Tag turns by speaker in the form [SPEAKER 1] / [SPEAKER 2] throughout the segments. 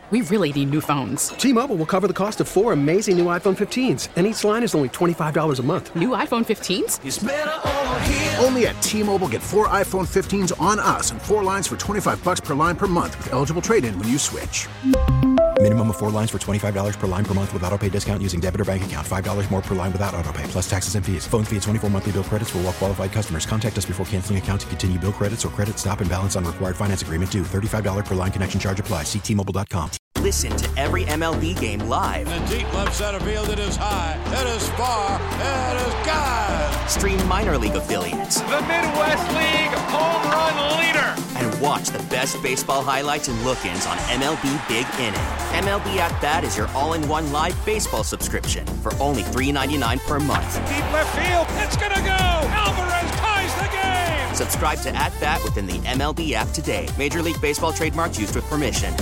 [SPEAKER 1] we really need new phones.
[SPEAKER 2] T-Mobile will cover the cost of 4 amazing new iPhone 15s, and each line is only $25 a month.
[SPEAKER 1] New iPhone 15s?
[SPEAKER 3] It's better over here.
[SPEAKER 4] Only at T-Mobile, get 4 iPhone 15s on us and 4 lines for $25 per line per month with eligible trade-in when you switch.
[SPEAKER 5] Minimum of 4 lines for $25 per line per month with autopay discount using debit or bank account. $5 more per line without autopay, plus taxes and fees. Phone fee at 24 monthly bill credits for well-qualified customers. Contact us before canceling account to continue bill credits or credit stop and balance on required finance agreement due. $35 per line connection charge applies. See T-Mobile.com.
[SPEAKER 6] Listen to every MLB game live.
[SPEAKER 7] In the deep left center field, it is high, it is far, it is gone.
[SPEAKER 6] Stream minor league affiliates.
[SPEAKER 8] The Midwest League home run leader.
[SPEAKER 6] And watch the best baseball highlights and look-ins on MLB Big Inning. MLB At Bat is your all-in-one live baseball subscription for only $3.99 per month.
[SPEAKER 8] Deep left field, it's gonna go. Alvarez ties the game.
[SPEAKER 6] Subscribe to At Bat within the MLB app today. Major League Baseball trademarks used with permission.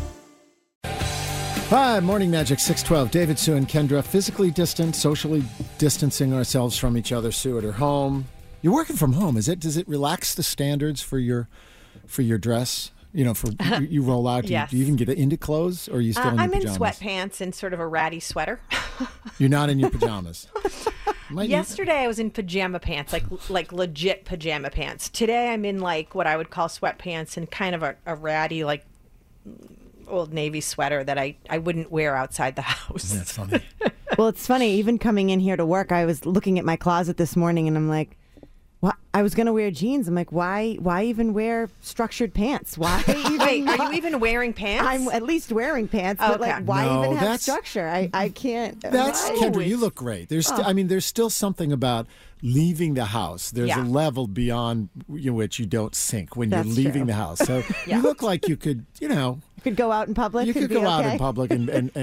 [SPEAKER 9] Hi, Morning Magic 612. David, Sue, and Kendra, physically distant, socially distancing ourselves from each other. Sue at her home. You're working from home. Does it relax the standards for your dress? You know, for you roll out.
[SPEAKER 10] Yes.
[SPEAKER 9] Do you even get into clothes, or are you still in your pajamas?
[SPEAKER 10] I'm in sweatpants and sort of a ratty sweater.
[SPEAKER 9] You're not in your pajamas.
[SPEAKER 10] Yesterday I was in pajama pants, like legit pajama pants. Today I'm in like what I would call sweatpants and kind of a ratty like Old Navy sweater that I wouldn't wear outside the house.
[SPEAKER 9] That's funny.
[SPEAKER 11] Well, it's funny. Even coming in here to work, I was looking at my closet this morning, and I'm like, "What?" I was going to wear jeans. I'm like, "Why even wear structured pants? Why even?"
[SPEAKER 10] Wait, are you even wearing pants?
[SPEAKER 11] I'm at least wearing pants, but like, why even have structure? I can't.
[SPEAKER 9] That's Kendra. You look great. There's there's still something about leaving the house. There's a level beyond which you don't sink when you're leaving the house. So you look like you could, You
[SPEAKER 11] could go out in public.
[SPEAKER 9] You could go out in public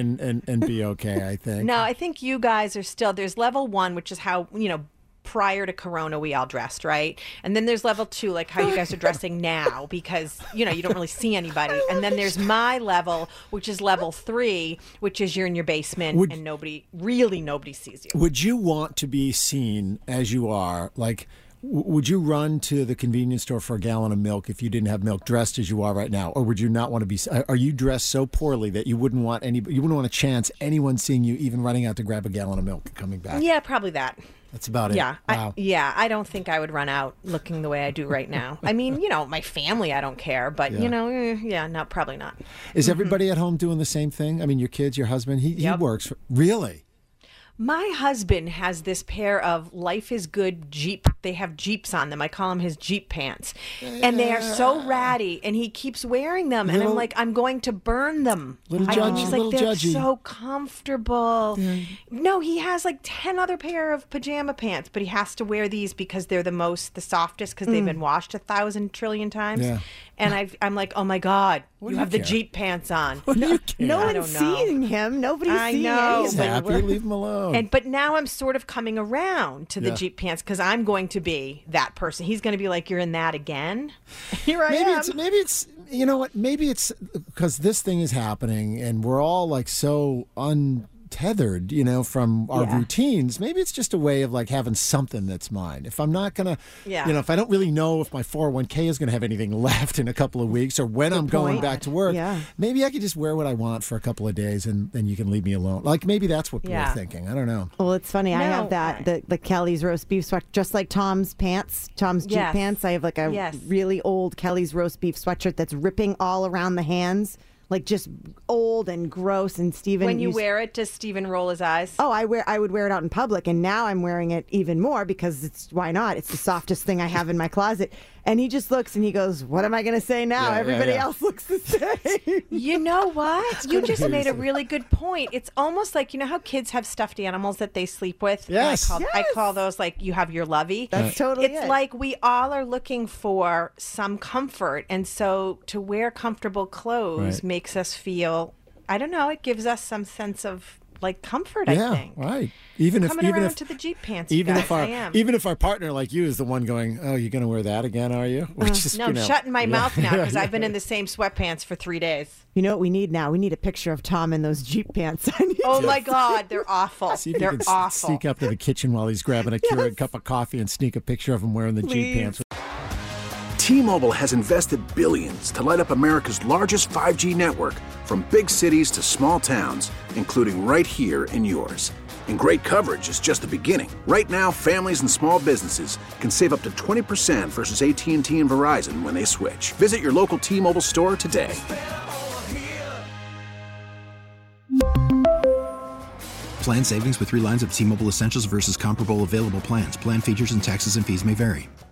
[SPEAKER 9] and be okay, I think.
[SPEAKER 10] No, I think you guys are still, there's level 1, which is how, prior to Corona, we all dressed, right? And then there's level 2, like how you guys are dressing now, because, you don't really see anybody. And then there's my level, which is level 3, which is you're in your basement and nobody sees you.
[SPEAKER 9] Would you want to be seen as you are? Like, would you run to the convenience store for a gallon of milk if you didn't have milk, dressed as you are right now? Or would you not want to be? Are you dressed so poorly that you wouldn't want a chance anyone seeing you even running out to grab a gallon of milk and coming back?
[SPEAKER 10] Yeah, probably that.
[SPEAKER 9] That's about it.
[SPEAKER 10] Yeah.
[SPEAKER 9] Wow.
[SPEAKER 10] I don't think I would run out looking the way I do right now. I mean, my family, I don't care, but no, probably not.
[SPEAKER 9] Is everybody at home doing the same thing? I mean, your kids, your husband, he works. Really?
[SPEAKER 10] My husband has this pair of Life is Good Jeep. They have Jeeps on them. I call them his Jeep pants. And they are so ratty, and he keeps wearing them. And I'm like, I'm going to burn them.
[SPEAKER 9] He's like,
[SPEAKER 10] they're
[SPEAKER 9] judgy.
[SPEAKER 10] so comfortable. Yeah. No, he has like 10 other pair of pajama pants, but he has to wear these because they're the softest because they've been washed 1,000 trillion times. Yeah. And I'm like, oh my God, you have the Jeep pants on.
[SPEAKER 11] No one's seeing him. Nobody's seeing him.
[SPEAKER 9] He's happy. Leave him alone.
[SPEAKER 10] But now I'm sort of coming around to the Jeep pants because I'm going to be that person. He's going to be like, you're in that again? Here I am.
[SPEAKER 9] Maybe it's, you know what? Maybe it's because this thing is happening and we're all like so untethered, from our routines. Maybe it's just a way of like having something that's mine. If I'm not going to, if I don't really know if my 401k is going to have anything left in a couple of weeks or when I'm going back to work, maybe I could just wear what I want for a couple of days and then you can leave me alone. Like maybe that's what we're thinking. I don't know.
[SPEAKER 11] Well, it's funny. I have that, the Kelly's roast beef sweater, just like Tom's pants, Tom's Jeep pants. I have like a really old Kelly's roast beef sweatshirt that's ripping all around the hands. Like just old and gross. And Steven,
[SPEAKER 10] when you wear it, does Steven roll his eyes?
[SPEAKER 11] Oh, I would wear it out in public, and now I'm wearing it even more because why not? It's the softest thing I have in my closet. And he just looks and he goes, "What am I going to say now? Everybody else looks the same."
[SPEAKER 10] You know what? You just made a really good point. It's almost like, how kids have stuffed animals that they sleep with?
[SPEAKER 9] Yes.
[SPEAKER 10] I call those like you have your lovey.
[SPEAKER 11] That's totally
[SPEAKER 10] It's like we all are looking for some comfort. And so to wear comfortable clothes makes us feel, I don't know, it gives us some sense of like comfort, I think.
[SPEAKER 9] Yeah, right. Even if
[SPEAKER 10] to the Jeep pants,
[SPEAKER 9] even
[SPEAKER 10] guys,
[SPEAKER 9] if our partner like you is the one going, "Oh, you're going to wear that again, are you?" Which is,
[SPEAKER 10] I'm shutting my mouth now because I've been in the same sweatpants for 3 days.
[SPEAKER 11] You know what we need now? We need a picture of Tom in those Jeep pants.
[SPEAKER 10] Oh my God, they're awful.
[SPEAKER 9] See if
[SPEAKER 10] they're
[SPEAKER 9] you can
[SPEAKER 10] awful.
[SPEAKER 9] Sneak up to the kitchen while he's grabbing a Keurig cup of coffee and sneak a picture of him wearing the Jeep pants.
[SPEAKER 4] T-Mobile has invested billions to light up America's largest 5G network, from big cities to small towns, including right here in yours. And great coverage is just the beginning. Right now, families and small businesses can save up to 20% versus AT&T and Verizon when they switch. Visit your local T-Mobile store today.
[SPEAKER 5] Plan savings with 3 lines of T-Mobile Essentials versus comparable available plans. Plan features and taxes and fees may vary.